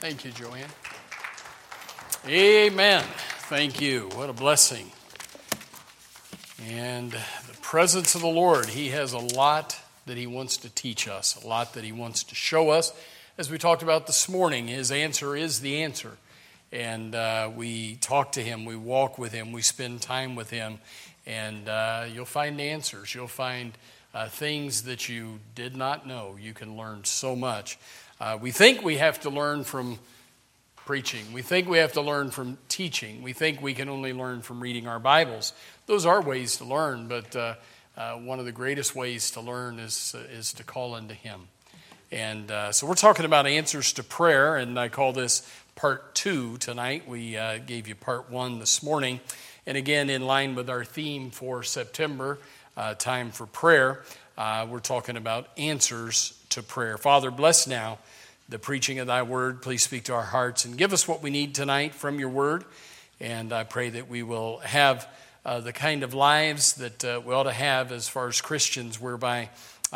Thank you, Joanne. Amen. Thank you. What a blessing. And the presence of the Lord, He has a lot that He wants to teach us, a lot that He wants to show us. As we talked about this morning, His answer is the answer. And we talk to Him, we walk with Him, we spend time with Him, and you'll find answers. You'll find things that you did not know. You can learn so much. We think we have to learn from preaching. We think we have to learn from teaching. We think we can only learn from reading our Bibles. Those are ways to learn, but one of the greatest ways to learn is to call into Him. And so we're talking about answers to prayer, and I call this part 2 tonight. We gave you part 1 this morning. And again, in line with our theme for September, time for prayer, we're talking about answers to prayer. Father, bless now the preaching of Thy word. Please speak to our hearts and give us what we need tonight from Your word. And I pray that we will have the kind of lives that we ought to have as far as Christians, whereby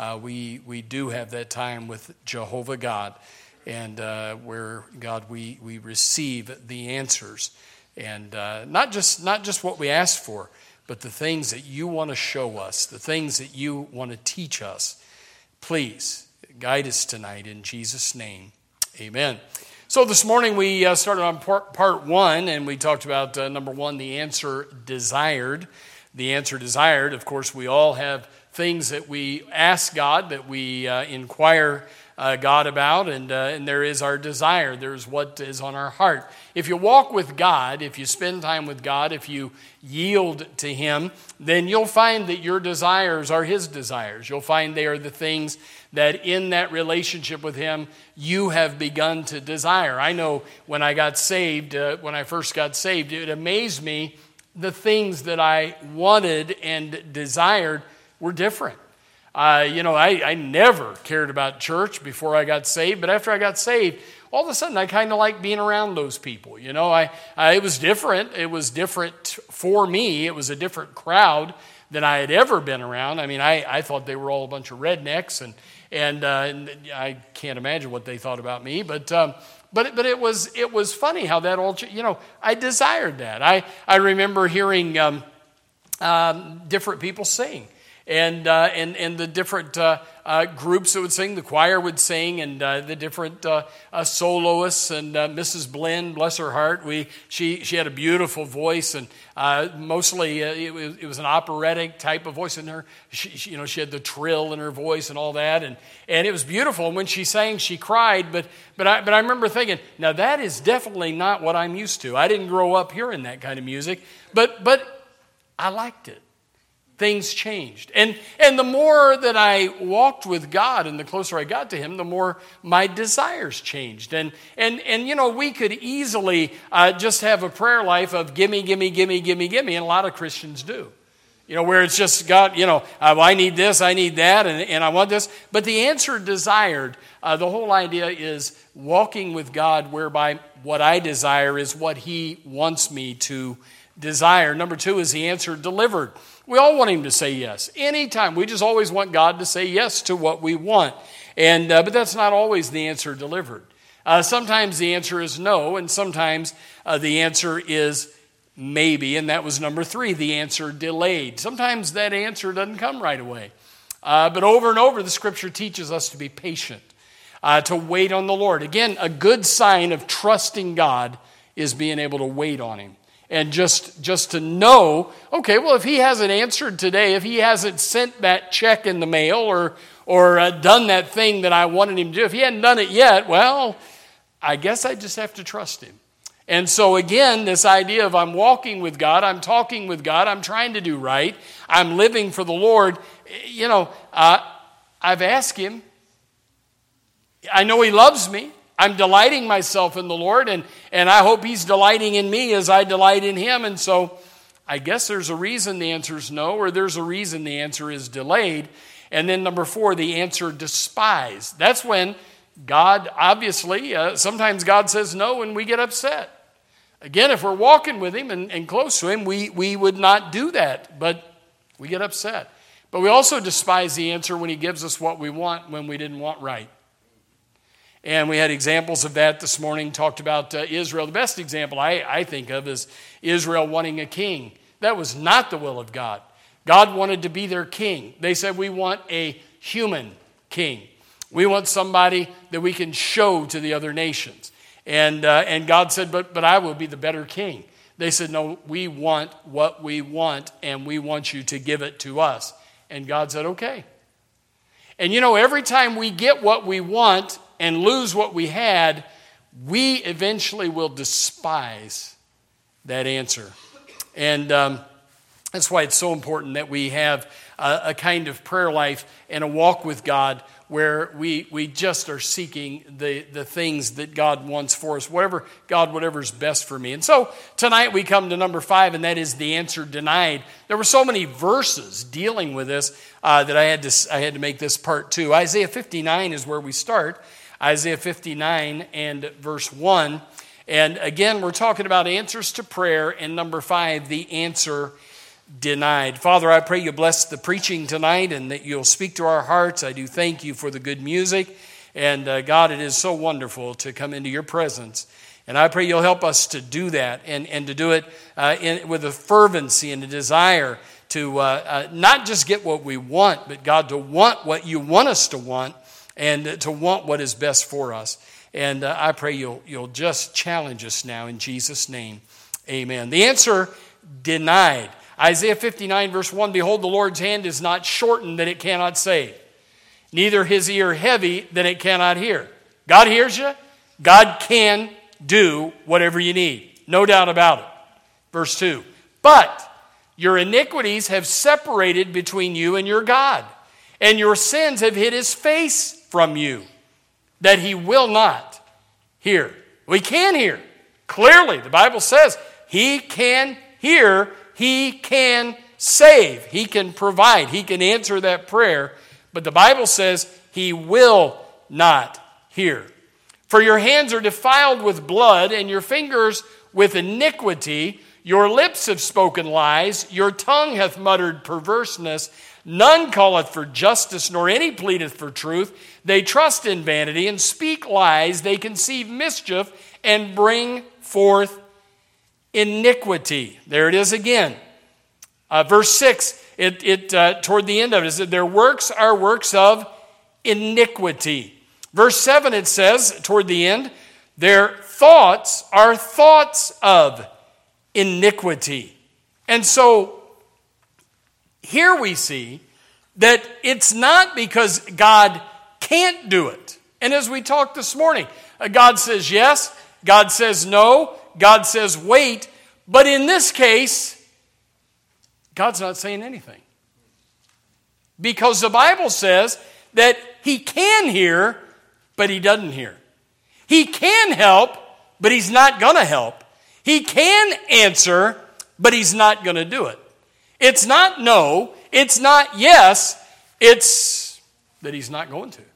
we do have that time with Jehovah God, and where, God, we receive the answers. And not just what we ask for, but the things that You want to show us, the things that You want to teach us. Please guide us tonight in Jesus' name. Amen. So this morning we started on part 1, and we talked about number 1, the answer desired. The answer desired, of course, we all have things that we ask God, that we inquire God about, and there is our desire. There's what is on our heart. If you walk with God, if you spend time with God, if you yield to Him, then you'll find that your desires are His desires. You'll find they are the things that in that relationship with Him, you have begun to desire. I know when I got saved, when I first got saved, it amazed me the things that I wanted and desired were different. I never cared about church before I got saved, but after I got saved, all of a sudden I kind of like being around those people. It was different. It was different for me. It was a different crowd than I had ever been around. I mean, I thought they were all a bunch of rednecks, and I can't imagine what they thought about me, but it was funny how that all, I desired that. I remember hearing different people sing. And the different groups that would sing, the choir would sing, and the different soloists, and Mrs. Blinn, bless her heart, she had a beautiful voice, and mostly it was an operatic type of voice in her. She had the trill in her voice and all that, and it was beautiful. And when she sang, she cried. But I remember thinking, now that is definitely not what I'm used to. I didn't grow up hearing that kind of music, but I liked it. Things changed. And the more that I walked with God and the closer I got to Him, the more my desires changed. And we could easily just have a prayer life of gimme, gimme, gimme, gimme, gimme, and a lot of Christians do. Where it's just God, I need this, I need that, and I want this. But the answer desired, the whole idea is walking with God, whereby what I desire is what He wants me to desire. Number 2 is the answer delivered. We all want Him to say yes. Anytime. We just always want God to say yes to what we want. But that's not always the answer delivered. Sometimes the answer is no, and sometimes the answer is maybe, and that was number 3, the answer delayed. Sometimes that answer doesn't come right away. But over and over, the Scripture teaches us to be patient, to wait on the Lord. Again, a good sign of trusting God is being able to wait on Him. And just to know, okay, well, if He hasn't answered today, if He hasn't sent that check in the mail or done that thing that I wanted Him to do, if He hadn't done it yet, well, I guess I just have to trust Him. And so again, this idea of I'm walking with God, I'm talking with God, I'm trying to do right, I'm living for the Lord, I've asked Him. I know He loves me. I'm delighting myself in the Lord, and I hope He's delighting in me as I delight in Him. And so I guess there's a reason the answer is no, or there's a reason the answer is delayed. And then number 4, the answer despised. That's when God, obviously, sometimes God says no and we get upset. Again, if we're walking with Him and close to Him, we would not do that, but we get upset. But we also despise the answer when He gives us what we want when we didn't want right. And we had examples of that this morning, talked about Israel. The best example I think of is Israel wanting a king. That was not the will of God. God wanted to be their king. They said, we want a human king. We want somebody that we can show to the other nations. And God said, but I will be the better king. They said, no, we want what we want, and we want you to give it to us. And God said, okay. And every time we get what we want and lose what we had, we eventually will despise that answer. And that's why it's so important that we have a kind of prayer life and a walk with God where we just are seeking the things that God wants for us, whatever's best for me. And so tonight we come to number 5, and that is the answer denied. There were so many verses dealing with this that I had to make this part 2. Isaiah 59 is where we start. Isaiah 59 and verse 1. And again, we're talking about answers to prayer, and number 5, the answer denied. Father, I pray you bless the preaching tonight and that you'll speak to our hearts. I do thank you for the good music. And God, it is so wonderful to come into your presence. And I pray you'll help us to do that and to do it with a fervency and a desire to not just get what we want, but God, to want what you want us to want and to want what is best for us. And I pray you'll just challenge us now in Jesus' name. Amen. The answer denied. Isaiah 59 verse 1, behold, the Lord's hand is not shortened that it cannot save, neither his ear heavy that it cannot hear. God hears you. God can do whatever you need. No doubt about it. Verse 2, but your iniquities have separated between you and your God, and your sins have hid his face from you, that he will not hear. We can hear. Clearly, the Bible says he can hear. He can save. He can provide. He can answer that prayer. But the Bible says he will not hear. For your hands are defiled with blood, and your fingers with iniquity. Your lips have spoken lies. Your tongue hath muttered perverseness. None calleth for justice, nor any pleadeth for truth. They trust in vanity and speak lies. They conceive mischief and bring forth iniquity. There it is again. Verse 6, toward the end of it, it said, their works are works of iniquity. Verse 7, it says, toward the end, their thoughts are thoughts of iniquity. And so, here we see that it's not because God can't do it. And as we talked this morning, God says yes, God says no, God says wait, but in this case, God's not saying anything. Because the Bible says that he can hear, but he doesn't hear. He can help, but he's not going to help. He can answer, but he's not going to do it. It's not no, it's not yes, it's that he's not going to.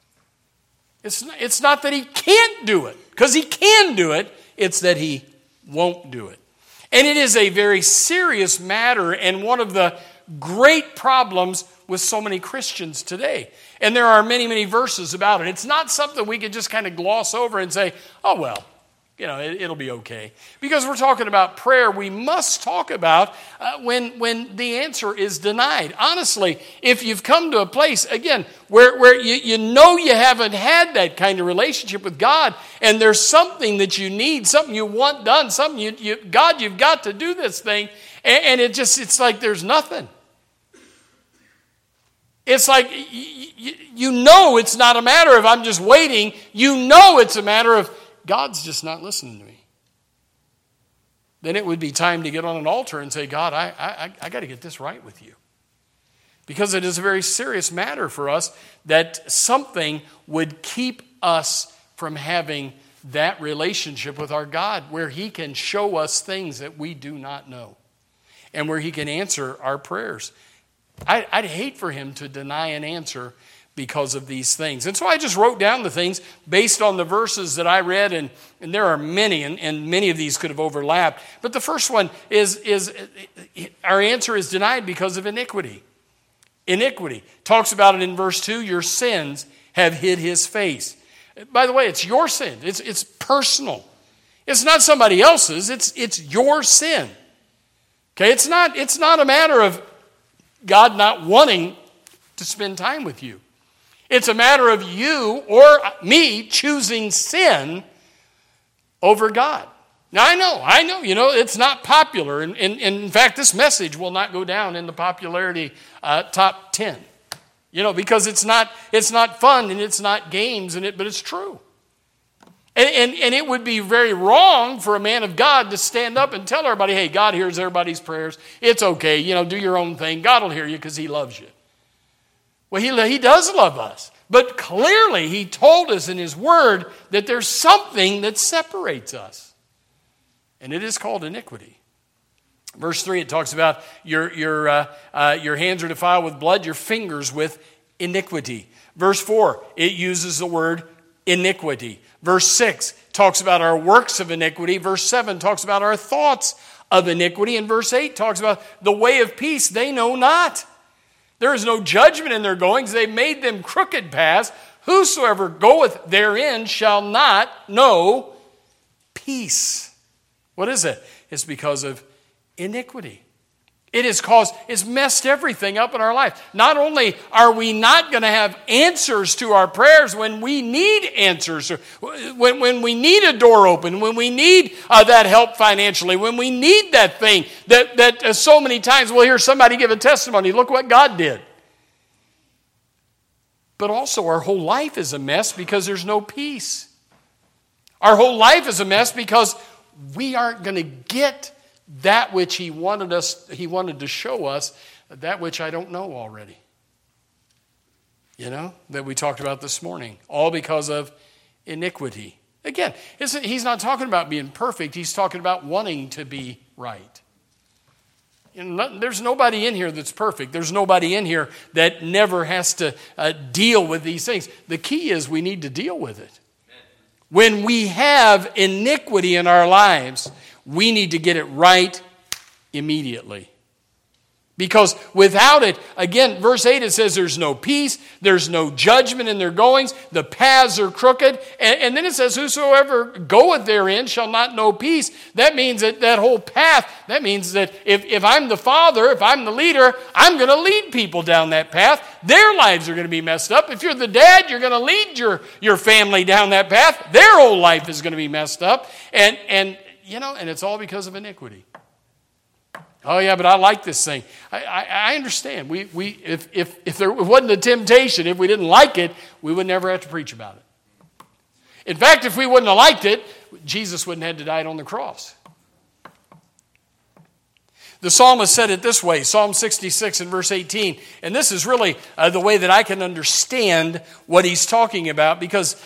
It's not that he can't do it, because he can do it, it's that he won't do it. And it is a very serious matter and one of the great problems with so many Christians today. And there are many, many verses about it. It's not something we could just kind of gloss over and say, oh, well, it'll be okay. Because we're talking about prayer, we must talk about when the answer is denied. Honestly, if you've come to a place, again, where you know you haven't had that kind of relationship with God, and there's something that you need, something you want done, something God, you've got to do this thing, and it's like there's nothing. It's like, it's not a matter of I'm just waiting. It's a matter of God's just not listening to me. Then it would be time to get on an altar and say, God, I got to get this right with you. Because it is a very serious matter for us that something would keep us from having that relationship with our God where he can show us things that we do not know and where he can answer our prayers. I'd hate for him to deny an answer because of these things. And so I just wrote down the things based on the verses that I read, and there are many, and many of these could have overlapped. But the first one is our answer is denied because of iniquity. Iniquity. Talks about it in verse 2, your sins have hid his face. By the way, it's your sin. It's personal. It's not somebody else's. It's your sin. Okay, it's not a matter of God not wanting to spend time with you. It's a matter of you or me choosing sin over God. Now, I know, it's not popular. And in fact, this message will not go down in the popularity top 10. Because it's not fun and it's not games but it's true. And it would be very wrong for a man of God to stand up and tell everybody, hey, God hears everybody's prayers. It's okay, do your own thing. God will hear you because he loves you. Well, he does love us. But clearly, he told us in his word that there's something that separates us. And it is called iniquity. Verse 3, it talks about your hands are defiled with blood, your fingers with iniquity. Verse 4, it uses the word iniquity. Verse 6 talks about our works of iniquity. Verse 7 talks about our thoughts of iniquity. And verse 8 talks about the way of peace they know not. There is no judgment in their goings. They made them crooked paths. Whosoever goeth therein shall not know peace. What is it? It's because of iniquity. It's messed everything up in our life. Not only are we not going to have answers to our prayers when we need answers, when we need a door open, when we need that help financially, when we need that thing that so many times we'll hear somebody give a testimony, look what God did. But also our whole life is a mess because there's no peace. Our whole life is a mess because we aren't going to get that which he wanted to show us, that which I don't know already. That we talked about this morning. All because of iniquity. Again, he's not talking about being perfect. He's talking about wanting to be right. There's nobody in here that's perfect. There's nobody in here that never has to deal with these things. The key is we need to deal with it. When we have iniquity in our lives, we need to get it right immediately. Because without it, again, verse 8, it says there's no peace, there's no judgment in their goings, the paths are crooked, and then it says whosoever goeth therein shall not know peace. That means that whole path, that means that if I'm the father, if I'm the leader, I'm going to lead people down that path. Their lives are going to be messed up. If you're the dad, you're going to lead your family down that path. Their whole life is going to be messed up, and it's all because of iniquity. Oh yeah, but I like this thing. I understand. If there wasn't a temptation, if we didn't like it, we would never have to preach about it. In fact, if we wouldn't have liked it, Jesus wouldn't have had to die on the cross. The psalmist said it this way, Psalm 66 and verse 18, and this is really the way that I can understand what he's talking about, because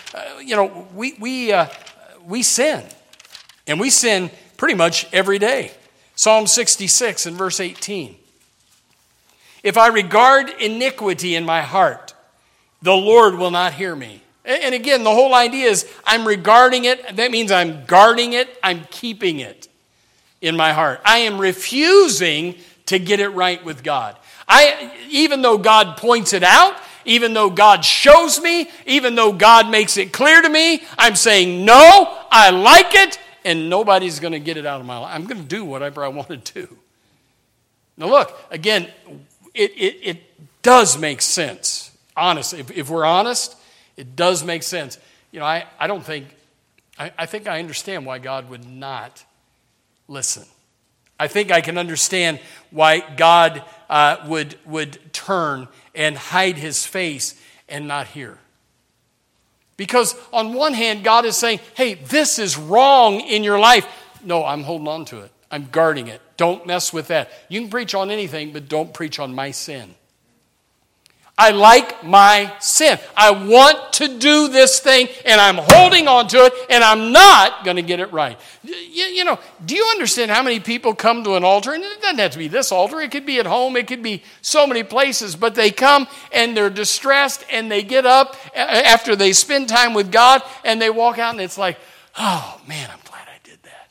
we sin, and we sin pretty much every day. Psalm 66 and verse 18. If I regard iniquity in my heart, the Lord will not hear me. And again, the whole idea is I'm regarding it. That means I'm guarding it. I'm keeping it in my heart. I am refusing to get it right with God. Even though God points it out, even though God shows me, even though God makes it clear to me, I'm saying, no, I like it. And nobody's going to get it out of my life. I'm going to do whatever I want to do. Now look, again, it does make sense. Honestly, if we're honest, it does make sense. I think I understand why God would not listen. I think I can understand why God would turn and hide his face and not hear. Because on one hand, God is saying, hey, this is wrong in your life. No, I'm holding on to it. I'm guarding it. Don't mess with that. You can preach on anything, but don't preach on my sin. I like my sin. I want to do this thing, and I'm holding on to it, and I'm not going to get it right. Do you understand how many people come to an altar? And it doesn't have to be this altar. It could be at home. It could be so many places. But they come, and they're distressed, and they get up after they spend time with God, and they walk out, and it's like, oh, man, I'm glad I did that.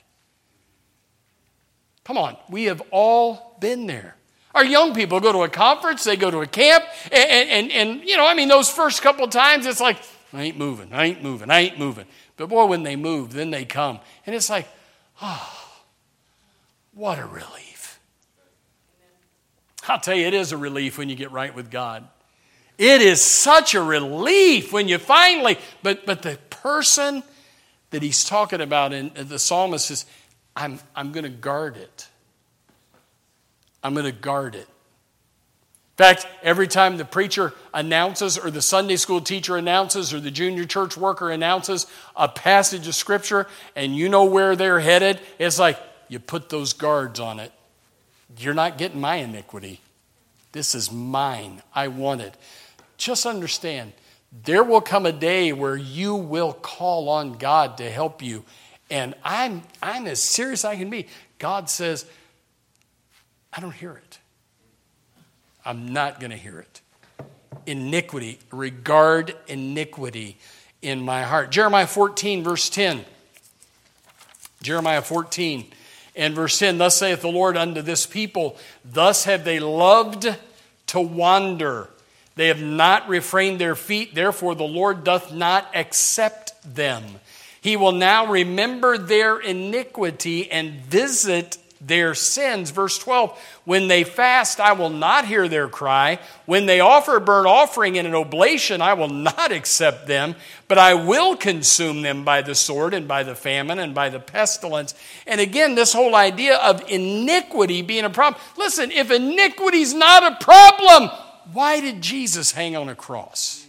Come on. We have all been there. Our young people go to a conference, they go to a camp, and those first couple of times, it's like, I ain't moving. I ain't moving. I ain't moving. But boy, when they move, then they come. And it's like, oh, what a relief. I'll tell you, it is a relief when you get right with God. It is such a relief when you finally, but the person that he's talking about, and the psalmist says, I'm going to guard it. I'm going to guard it. In fact, every time the preacher announces, or the Sunday school teacher announces, or the junior church worker announces a passage of Scripture, and you know where they're headed, it's like, you put those guards on it. You're not getting my iniquity. This is mine. I want it. Just understand, there will come a day where you will call on God to help you. And I'm as serious as I can be. God says, I don't hear it. I'm not going to hear it. Iniquity, regard iniquity in my heart. Jeremiah 14, verse 10. Jeremiah 14 and verse 10. Thus saith the Lord unto this people, thus have they loved to wander. They have not refrained their feet, therefore the Lord doth not accept them. He will now remember their iniquity and visit their sins. Verse 12, when they fast, I will not hear their cry. When they offer a burnt offering and an oblation, I will not accept them, but I will consume them by the sword and by the famine and by the pestilence. And again, this whole idea of iniquity being a problem. Listen, if iniquity is not a problem, why did Jesus hang on a cross?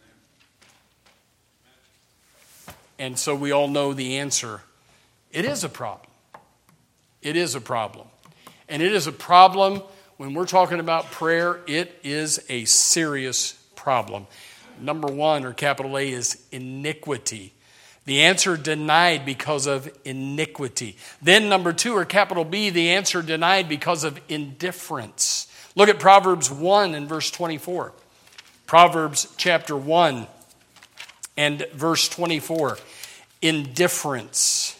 And so we all know the answer. It is a problem. It is a problem. And it is a problem when we're talking about prayer. It is a serious problem. Number one, or capital A, is iniquity. The answer denied because of iniquity. Then number two, or capital B, the answer denied because of indifference. Look at Proverbs 1 and verse 24. Proverbs chapter 1 and verse 24. Indifference.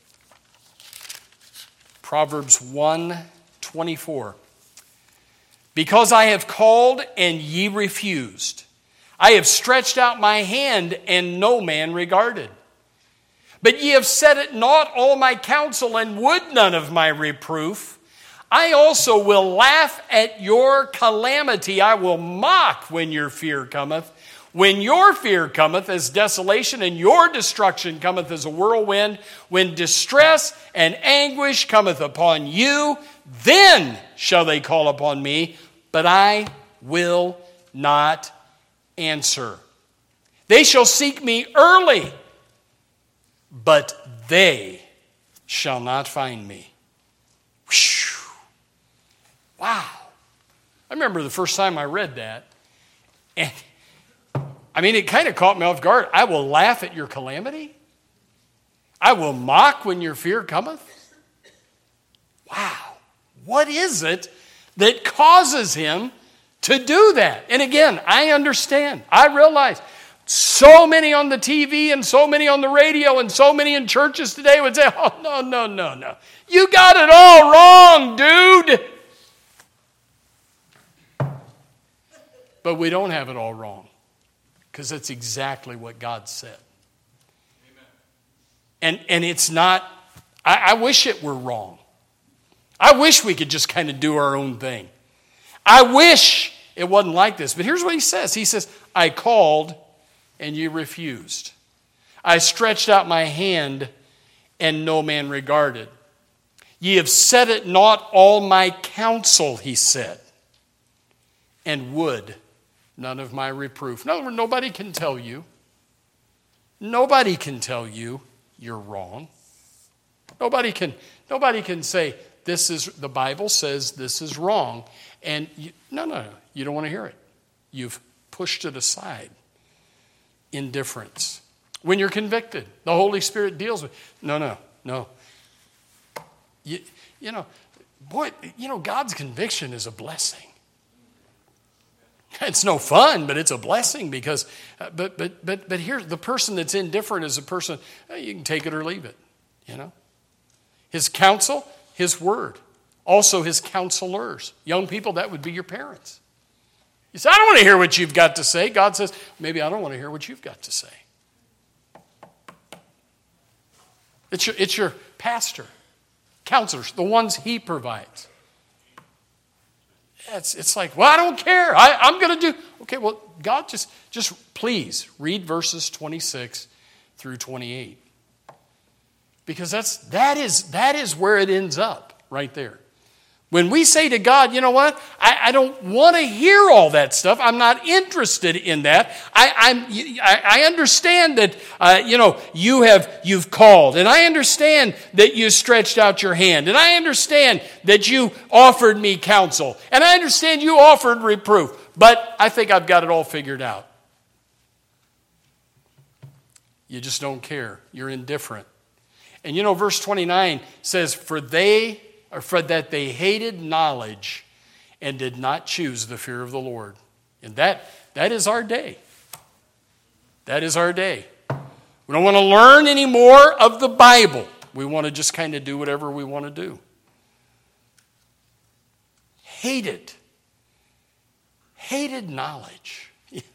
Proverbs 1:24. Because I have called and ye refused. I have stretched out my hand and no man regarded. But ye have set at naught all my counsel and would none of my reproof. I also will laugh at your calamity. I will mock when your fear cometh. When your fear cometh as desolation and your destruction cometh as a whirlwind, when distress and anguish cometh upon you, then shall they call upon me, but I will not answer. They shall seek me early, but they shall not find me. Whew. Wow. I remember the first time I read that, and it kind of caught me off guard. I will laugh at your calamity. I will mock when your fear cometh. Wow. What is it that causes him to do that? And again, I understand. I realize so many on the TV and so many on the radio and so many in churches today would say, oh, no. You got it all wrong, dude. But we don't have it all wrong. Because that's exactly what God said. Amen. And it's not, I wish it were wrong. I wish we could just kind of do our own thing. I wish it wasn't like this. But here's what he says. He says, I called and you refused. I stretched out my hand and no man regarded. Ye have set at naught all my counsel, he said, and would none of my reproof. No, nobody can tell you. Nobody can tell you you're wrong. Nobody can say, this is, the Bible says this is wrong. And no, you don't want to hear it. You've pushed it aside. Indifference. When you're convicted, the Holy Spirit deals with, no. God's conviction is a blessing. It's no fun, but it's a blessing because, but here, the person that's indifferent is a person, you can take it or leave it, His counsel, his word. Also his counselors. Young people, that would be your parents. You say, I don't want to hear what you've got to say. God says, maybe I don't want to hear what you've got to say. It's your pastor, counselors, the ones he provides. It's like, well, I don't care. I'm going to do. Okay, well, God, just please read verses 26 through 28. Because that is where it ends up, right there. When we say to God, you know what, I don't want to hear all that stuff. I'm not interested in that. I understand that you've called, and I understand that you stretched out your hand, and I understand that you offered me counsel, and I understand you offered reproof. But I think I've got it all figured out. You just don't care. You're indifferent. And verse 29 says, For that they hated knowledge and did not choose the fear of the Lord. And that is our day. That is our day. We don't want to learn any more of the Bible. We want to just kind of do whatever we want to do. Hated knowledge.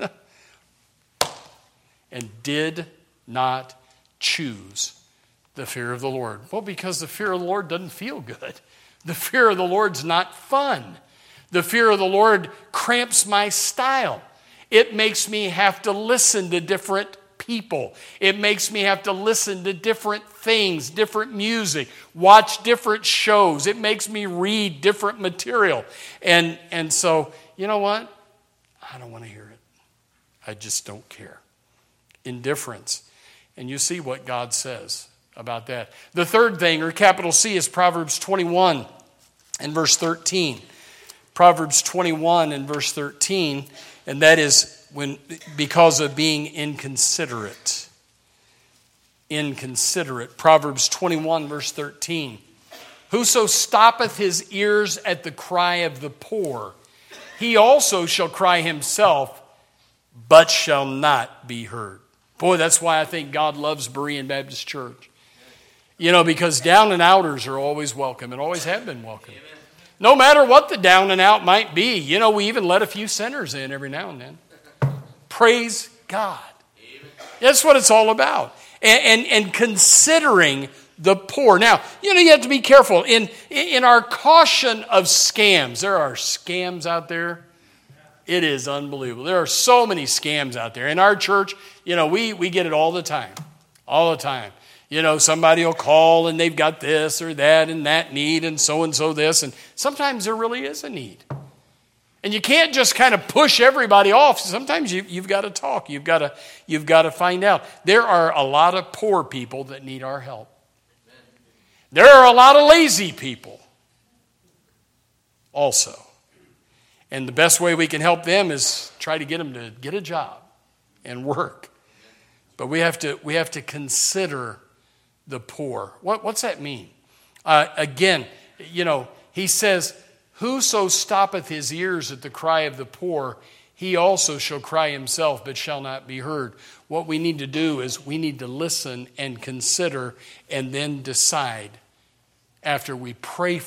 And did not choose the fear of the Lord. Well, because the fear of the Lord doesn't feel good. The fear of the Lord's not fun. The fear of the Lord cramps my style. It makes me have to listen to different people. It makes me have to listen to different things, different music, watch different shows. It makes me read different material. And so, you know what? I don't want to hear it. I just don't care. Indifference. And you see what God says about that. The third thing, or capital C, is Proverbs 21 and verse 13. Proverbs 21 and verse 13, and that is because of being inconsiderate. Inconsiderate. Proverbs 21 verse 13. Whoso stoppeth his ears at the cry of the poor, he also shall cry himself, but shall not be heard. Boy, that's why I think God loves Berean Baptist Church. Because down and outers are always welcome and always have been welcome. Amen. No matter what the down and out might be. We even let a few sinners in every now and then. Praise God. Amen. That's what it's all about. And considering the poor. Now, you have to be careful. In our caution of scams, there are scams out there. It is unbelievable. There are so many scams out there. In our church, we get it all the time. All the time. Somebody will call and they've got this or that and that need and so this. And sometimes there really is a need. And you can't just kind of push everybody off. Sometimes you've got to talk. You've got to find out. There are a lot of poor people that need our help. There are a lot of lazy people also. And the best way we can help them is try to get them to get a job and work. But we have to consider the poor. What's that mean? Again, he says, whoso stoppeth his ears at the cry of the poor, he also shall cry himself, but shall not be heard. What we need to do is we need to listen and consider and then decide after we pray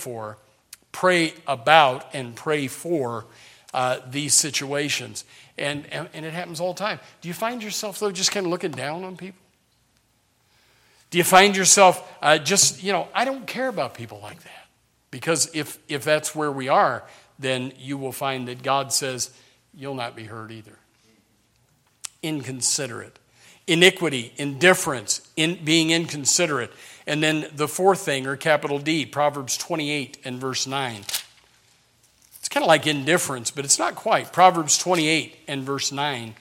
about and pray for these situations. And it happens all the time. Do you find yourself, though, just kind of looking down on people? Do you find yourself I don't care about people like that? Because if that's where we are, then you will find that God says, you'll not be heard either. Inconsiderate. Iniquity, indifference, being inconsiderate. And then the fourth thing, or capital D, Proverbs 28 and verse 9. It's kind of like indifference, but it's not quite. Proverbs 28 and verse 9.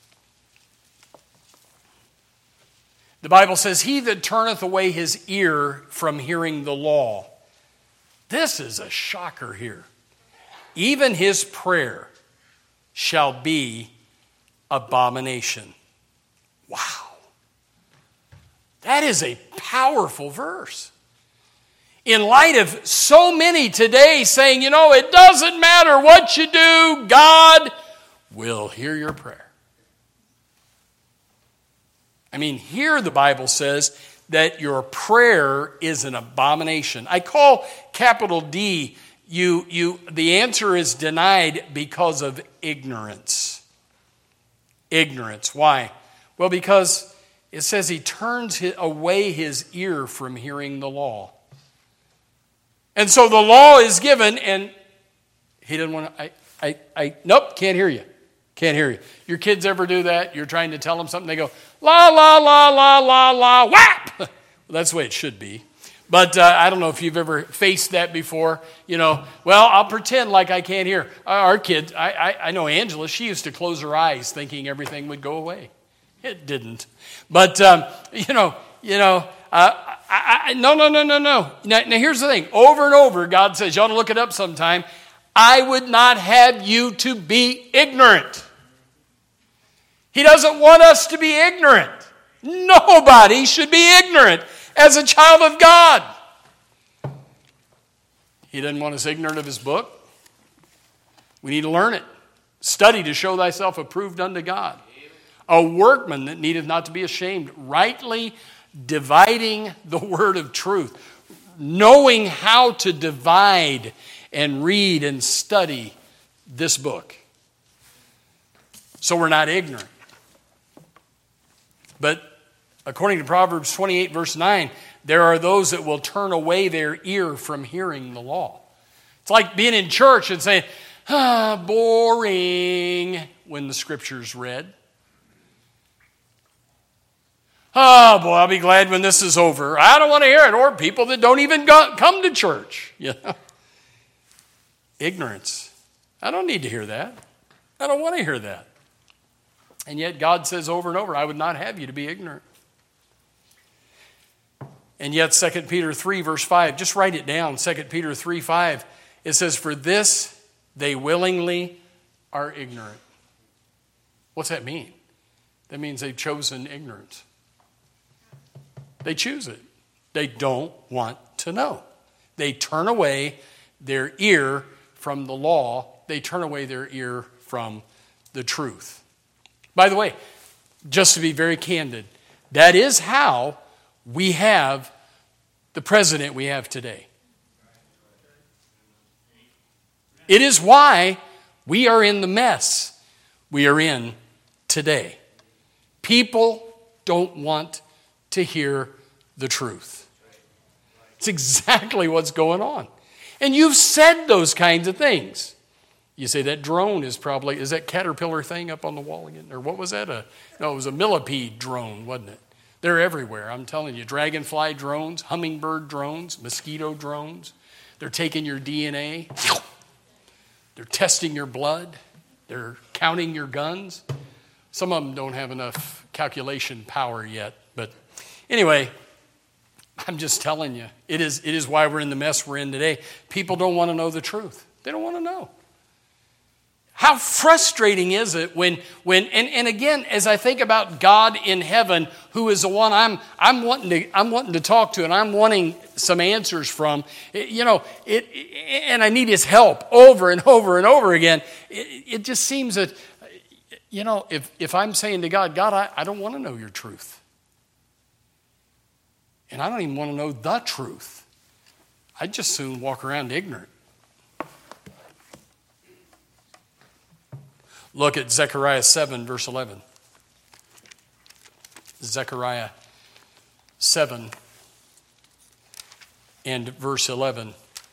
The Bible says, he that turneth away his ear from hearing the law. This is a shocker here. Even his prayer shall be abomination. Wow. That is a powerful verse. In light of so many today saying, it doesn't matter what you do, God will hear your prayer. Here the Bible says that your prayer is an abomination. I call capital D, the answer is denied because of ignorance. Ignorance. Why? Well, because it says he turns away his ear from hearing the law. And so the law is given, and he doesn't want to, nope, can't hear you. Can't hear you. Your kids ever do that? You're trying to tell them something, they go, la, la, la, la, la, la, whap! Well, that's the way it should be. But I don't know if you've ever faced that before. Well, I'll pretend like I can't hear. Our kids, I know Angela, she used to close her eyes thinking everything would go away. It didn't. But, no. Now, here's the thing. Over and over, God says, you ought to look it up sometime. I would not have you to be ignorant. He doesn't want us to be ignorant. Nobody should be ignorant as a child of God. He doesn't want us ignorant of his book. We need to learn it. Study to show thyself approved unto God. A workman that needeth not to be ashamed, rightly dividing the word of truth, knowing how to divide and read and study this book. So we're not ignorant. But according to Proverbs 28, verse 9, there are those that will turn away their ear from hearing the law. It's like being in church and saying, boring, when the scripture's read. Oh, boy, I'll be glad when this is over. I don't want to hear it. Or people that don't even come to church. Ignorance. I don't need to hear that. I don't want to hear that. And yet God says over and over, I would not have you to be ignorant. And yet 2 Peter 3, verse 5, just write it down, 2 Peter 3, 5, it says, for this they willingly are ignorant. What's that mean? That means they've chosen ignorance. They choose it. They don't want to know. They turn away their ear from the law. They turn away their ear from the truth. By the way, just to be very candid, that is how we have the president we have today. It is why we are in the mess we are in today. People don't want to hear the truth. It's exactly what's going on. And you've said those kinds of things. You say that drone is that Caterpillar thing up on the wall again? Or what was that? No, it was a millipede drone, wasn't it? They're everywhere, I'm telling you. Dragonfly drones, hummingbird drones, mosquito drones. They're taking your DNA. They're testing your blood. They're counting your guns. Some of them don't have enough calculation power yet. But anyway, I'm just telling you, it is why we're in the mess we're in today. People don't want to know the truth. They don't want to know. How frustrating is it when and again, as I think about God in heaven, who is the one I'm wanting to talk to and I'm wanting some answers from, and I need his help over and over and over again. It just seems that, if I'm saying to God, I don't want to know your truth. And I don't even want to know the truth. I'd just soon walk around ignorant. Look at Zechariah 7, verse 11. Zechariah 7 and verse 11.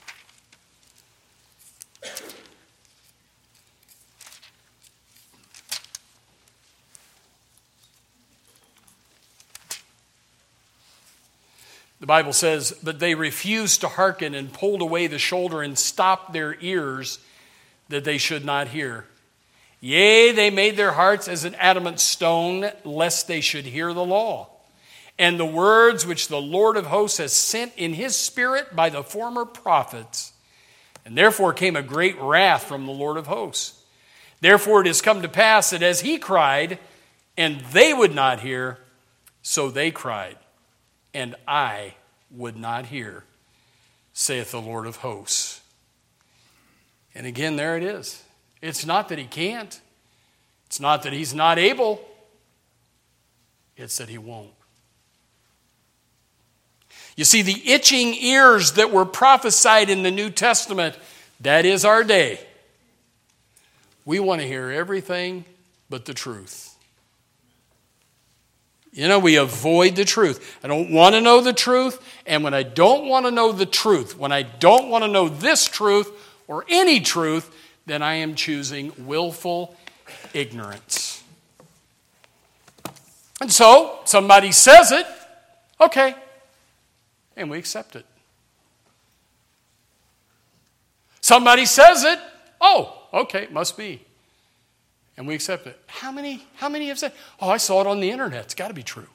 The Bible says, but they refused to hearken and pulled away the shoulder and stopped their ears that they should not hear. Yea, they made their hearts as an adamant stone, lest they should hear the law. And the words which the Lord of hosts has sent in his spirit by the former prophets. And therefore came a great wrath from the Lord of hosts. Therefore it has come to pass that as he cried, and they would not hear, so they cried, and I would not hear, saith the Lord of hosts. And again, there it is. It's not that he can't. It's not that he's not able. It's that he won't. You see, the itching ears that were prophesied in the New Testament, that is our day. We want to hear everything but the truth. We avoid the truth. I don't want to know the truth. And when I don't want to know the truth, when I don't want to know this truth or any truth, then I am choosing willful ignorance. And so, somebody says it, okay, and we accept it. Somebody says it, oh, okay, it must be. And we accept it. How many have said, oh, I saw it on the internet. It's got to be true.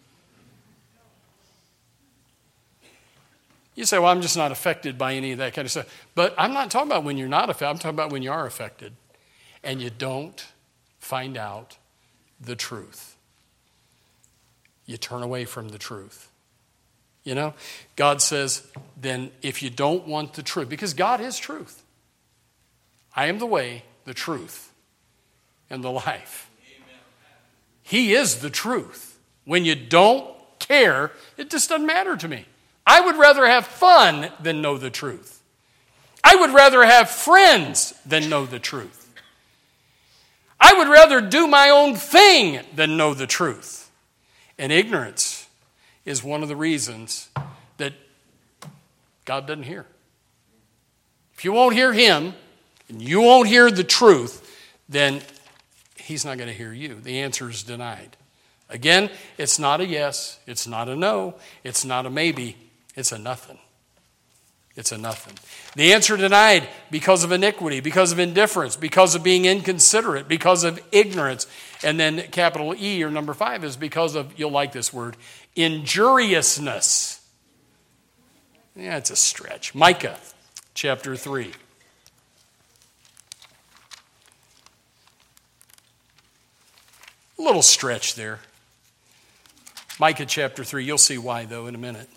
You say, well, I'm just not affected by any of that kind of stuff. But I'm not talking about when you're not affected. I'm talking about when you are affected and you don't find out the truth. You turn away from the truth. God says, then if you don't want the truth, because God is truth. I am the way, the truth, and the life. Amen. He is the truth. When you don't care, it just doesn't matter to me. I would rather have fun than know the truth. I would rather have friends than know the truth. I would rather do my own thing than know the truth. And ignorance is one of the reasons that God doesn't hear. If you won't hear him and you won't hear the truth, then he's not going to hear you. The answer is denied. Again, it's not a yes, it's not a no, it's not a maybe, it's a nothing. It's a nothing. The answer denied because of iniquity, because of indifference, because of being inconsiderate, because of ignorance. And then capital E, or number 5, is because of, you'll like this word, injuriousness. Yeah, it's a stretch. Micah chapter 3. A little stretch there. Micah chapter 3. You'll see why, though, in a minute.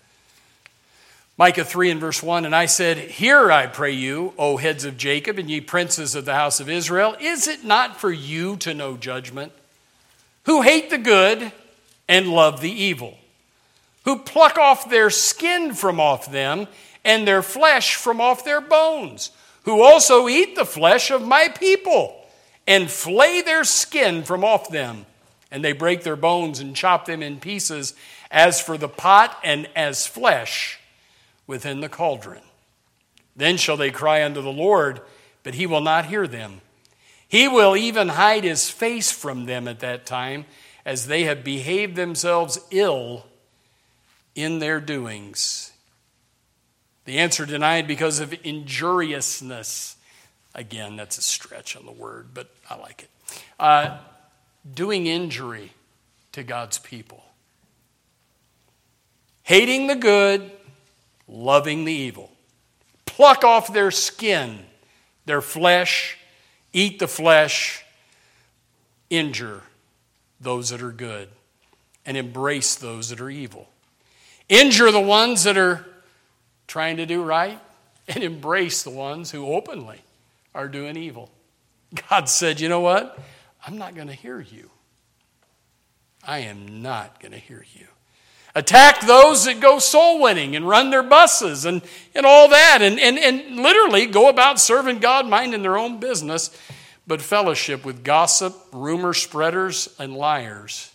Micah 3 and verse 1, and I said, hear, I pray you, O heads of Jacob, and ye princes of the house of Israel, is it not for you to know judgment? Who hate the good and love the evil, who pluck off their skin from off them, and their flesh from off their bones, who also eat the flesh of my people, and flay their skin from off them, and they break their bones and chop them in pieces, as for the pot and as flesh within the cauldron. Then shall they cry unto the Lord, but he will not hear them. He will even hide his face from them at that time, as they have behaved themselves ill in their doings. The answer denied because of injuriousness. Again, that's a stretch on the word, but I like it. Doing injury to God's people. Hating the good, loving the evil. Pluck off their skin, their flesh, eat the flesh, injure those that are good, and embrace those that are evil. Injure the ones that are trying to do right, and embrace the ones who openly are doing evil. God said, you know what? I'm not going to hear you. I am not going to hear you. Attack those that go soul winning and run their buses and all that, and literally go about serving God, minding their own business, but fellowship with gossip, rumor spreaders, and liars.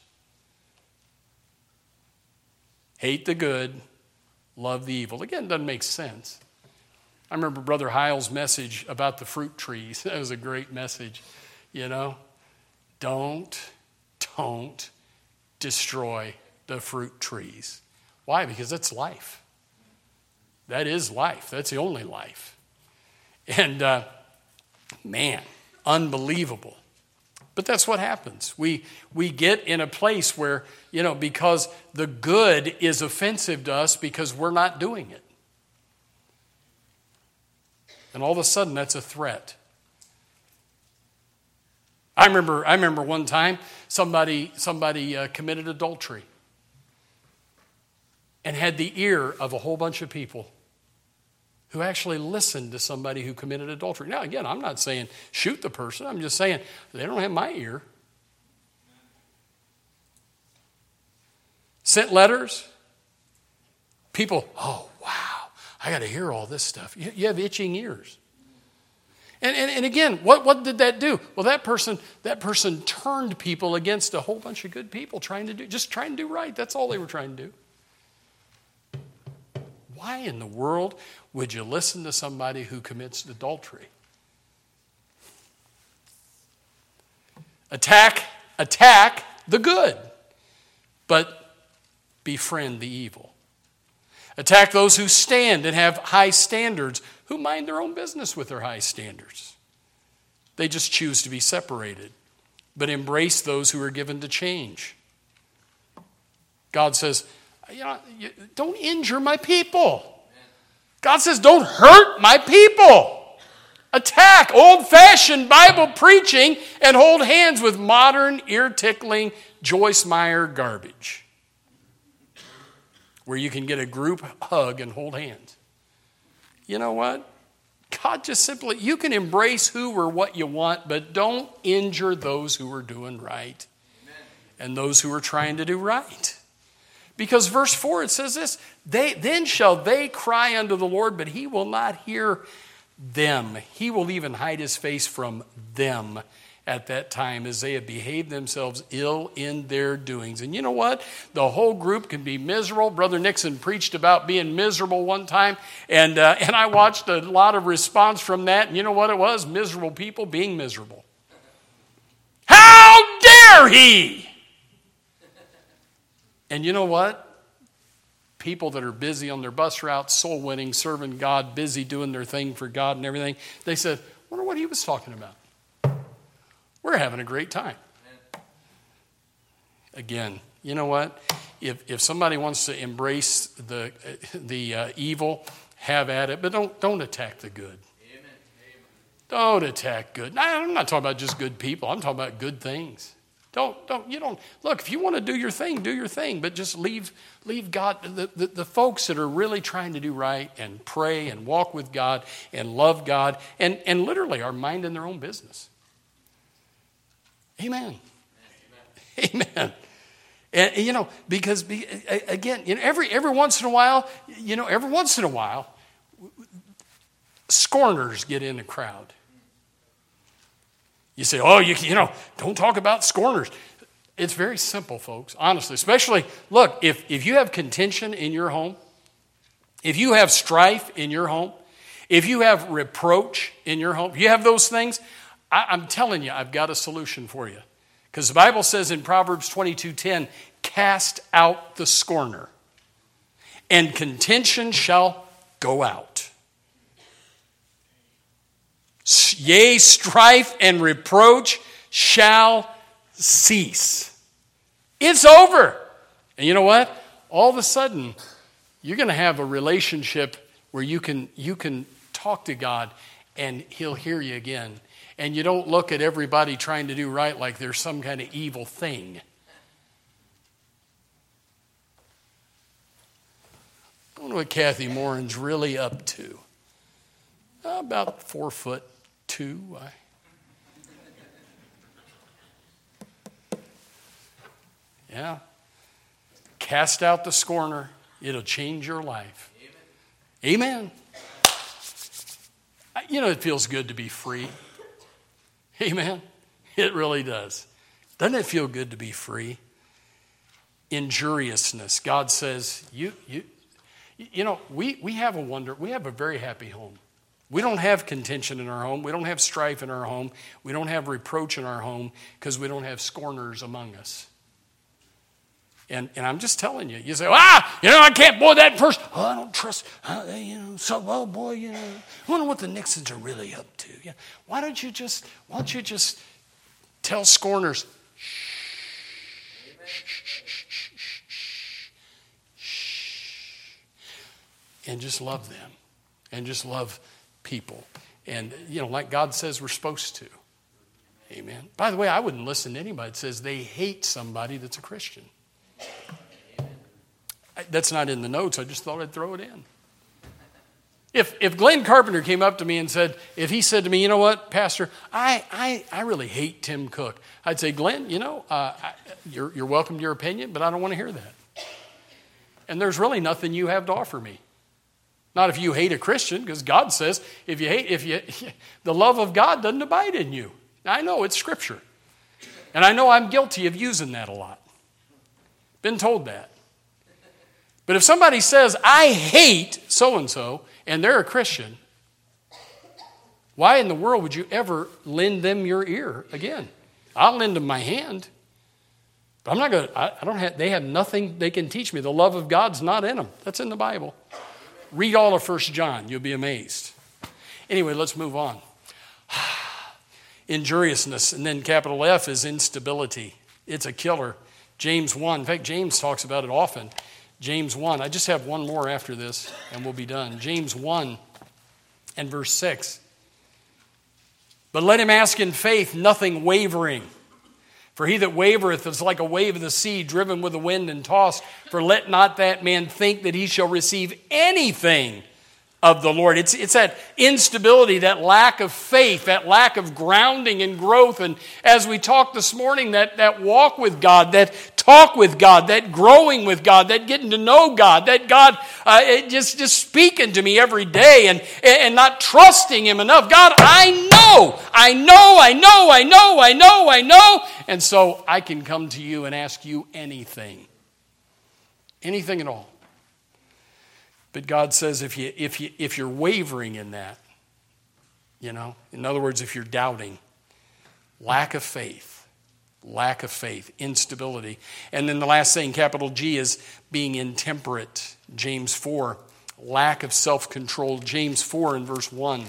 Hate the good, love the evil. Again, it doesn't make sense. I remember Brother Heil's message about the fruit trees. That was a great message, Don't destroy the fruit trees. Why? Because that's life. That is life. That's the only life. And man, unbelievable. But that's what happens. We get in a place where, because the good is offensive to us because we're not doing it. And all of a sudden, that's a threat. I remember one time somebody committed adultery and had the ear of a whole bunch of people who actually listened to somebody who committed adultery. Now, again, I'm not saying shoot the person. I'm just saying they don't have my ear. Sent letters. People, oh, wow, I got to hear all this stuff. You have itching ears. And again, what did that do? Well, that person turned people against a whole bunch of good people trying to do right. That's all they were trying to do. Why in the world would you listen to somebody who commits adultery? Attack the good, but befriend the evil. Attack those who stand and have high standards, who mind their own business with their high standards. They just choose to be separated, but embrace those who are given to change. God says, don't injure my people. God says, don't hurt my people. Attack old-fashioned Bible preaching and hold hands with modern, ear-tickling Joyce Meyer garbage, where you can get a group hug and hold hands. You know what? God just simply, you can embrace who or what you want, but don't injure those who are doing right. Amen. And those who are trying to do right. Because verse 4, it says this, then shall they cry unto the Lord, but he will not hear them. He will even hide his face from them at that time, as they have behaved themselves ill in their doings. And you know what? The whole group can be miserable. Brother Nixon preached about being miserable one time, and I watched a lot of response from that. And you know what it was? Miserable people being miserable. How dare he? And you know what? People that are busy on their bus routes, soul winning, serving God, busy doing their thing for God and everything, they said, I wonder what he was talking about. We're having a great time. Again, you know what? If somebody wants to embrace the evil, have at it, but don't attack the good. Amen. Don't attack good. I'm not talking about just good people. I'm talking about good things. Don't look. If you want to do your thing, but just leave God. The folks that are really trying to do right and pray and walk with God and love God and literally are minding their own business. Amen. Amen. And because again, every once in a while, scorners get in the crowd. You say, don't talk about scorners. It's very simple, folks, honestly. Especially, look, if you have contention in your home, if you have strife in your home, if you have reproach in your home, if you have those things, I'm telling you, I've got a solution for you. Because the Bible says in Proverbs 22:10, cast out the scorner, and contention shall go out. Yea, strife and reproach shall cease. It's over. And you know what? All of a sudden, you're going to have a relationship where you can talk to God and he'll hear you again. And you don't look at everybody trying to do right like there's some kind of evil thing. I wonder what Kathy Morin's really up to. About 4'2". Yeah. Cast out the scorner. It'll change your life. Amen. It feels good to be free. Amen. It really does. Doesn't it feel good to be free? Injuriousness. God says, we have a very happy home. We don't have contention in our home. We don't have strife in our home. We don't have reproach in our home because we don't have scorners among us. And I'm just telling you. You say, I can't, that person. Oh, I don't trust, I wonder what the Nixons are really up to. Yeah. Why don't you just tell scorners, shh, and just love them, and just love people. And, like God says we're supposed to. Amen. By the way, I wouldn't listen to anybody that says they hate somebody that's a Christian. That's not in the notes. I just thought I'd throw it in. If Glenn Carpenter came up to me and said, if he said to me, you know what, Pastor, I really hate Tim Cook. I'd say, Glenn, you're welcome to your opinion, but I don't want to hear that. And there's really nothing you have to offer me. Not if you hate a Christian, because God says the love of God doesn't abide in you. Now, I know it's Scripture. And I know I'm guilty of using that a lot. Been told that. But if somebody says, I hate so-and-so, and they're a Christian, why in the world would you ever lend them your ear again? I'll lend them my hand. But I'm not going to, they have nothing they can teach me. The love of God's not in them. That's in the Bible. Read all of 1 John. You'll be amazed. Anyway, let's move on. Injuriousness, and then capital F is instability. It's a killer. James 1. In fact, James talks about it often. James 1. I just have one more after this, and we'll be done. James 1 and verse 6. But let him ask in faith, nothing wavering. For he that wavereth is like a wave of the sea, driven with the wind and tossed. For let not that man think that he shall receive anything of the Lord. It's that instability, that lack of faith, that lack of grounding and growth. And as we talked this morning, that walk with God, that talk with God, that growing with God, that getting to know God, that God just speaking to me every day and not trusting Him enough. God, I know. And so I can come to you and ask you anything. Anything at all. But God says if you're wavering in that, in other words, if you're doubting, lack of faith, instability. And then the last thing, capital G, is being intemperate. James 4, lack of self-control. James 4 in verse 1.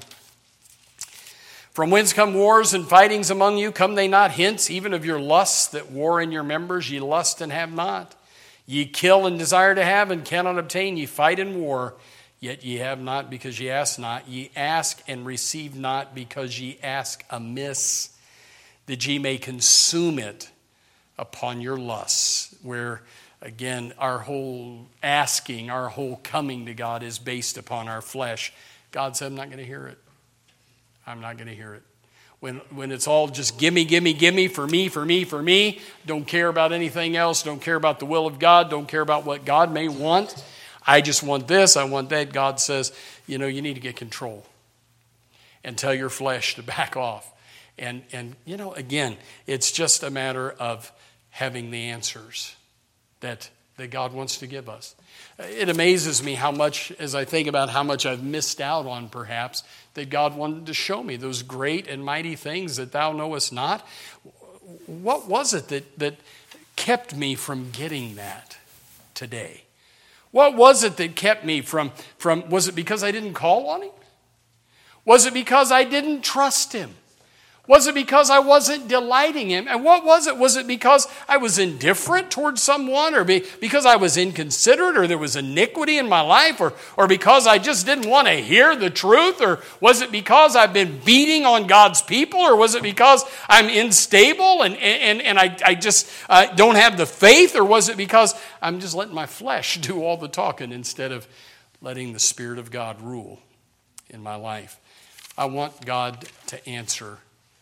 From whence come wars and fightings among you? Come they not hence, even of your lusts that war in your members? Ye lust and have not. Ye kill and desire to have and cannot obtain. Ye fight in war, yet ye have not because ye ask not. Ye ask and receive not because ye ask amiss, that ye may consume it upon your lusts. Where, again, our whole asking, our whole coming to God is based upon our flesh. God said, I'm not going to hear it. I'm not going to hear it. When it's all just gimme, for me, don't care about anything else, don't care about the will of God, don't care about what God may want. I just want this, I want that. God says, you need to get control and tell your flesh to back off. And again, it's just a matter of having the answers that God wants to give us. It amazes me how much, as I think about how much I've missed out on, perhaps, that God wanted to show me those great and mighty things that thou knowest not. What was it that kept me from getting that today? What was it that kept me from was it because I didn't call on Him? Was it because I didn't trust Him? Was it because I wasn't delighting Him? And what was it? Was it because I was indifferent towards someone, or because I was inconsiderate, or there was iniquity in my life, or because I just didn't want to hear the truth? Or was it because I've been beating on God's people? Or was it because I'm unstable and I just don't have the faith? Or was it because I'm just letting my flesh do all the talking instead of letting the Spirit of God rule in my life? I want God to answer.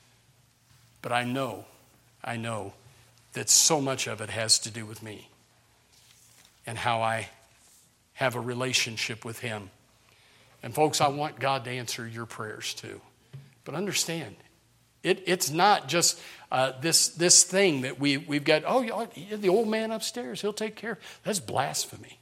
But I know that so much of it has to do with me and how I have a relationship with Him. And folks, I want God to answer your prayers too. But understand, it's not just this thing that we've got, the old man upstairs, he'll take care of. That's blasphemy.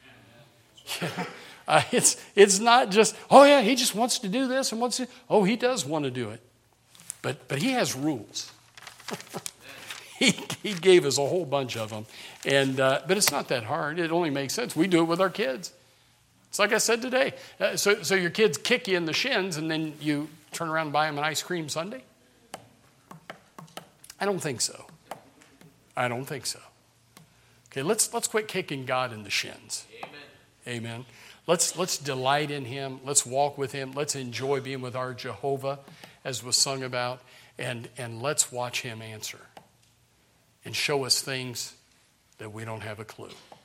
It's not just, he just wants to do this and wants to, he does want to do it. But He has rules. he gave us a whole bunch of them. But it's not that hard. It only makes sense. We do it with our kids. It's like I said today. So your kids kick you in the shins and then you turn around and buy them an ice cream sundae? I don't think so. Okay, let's quit kicking God in the shins. Amen. Let's delight in Him. Let's walk with Him. Let's enjoy being with our Jehovah, as was sung about, and let's watch Him answer and show us things that we don't have a clue.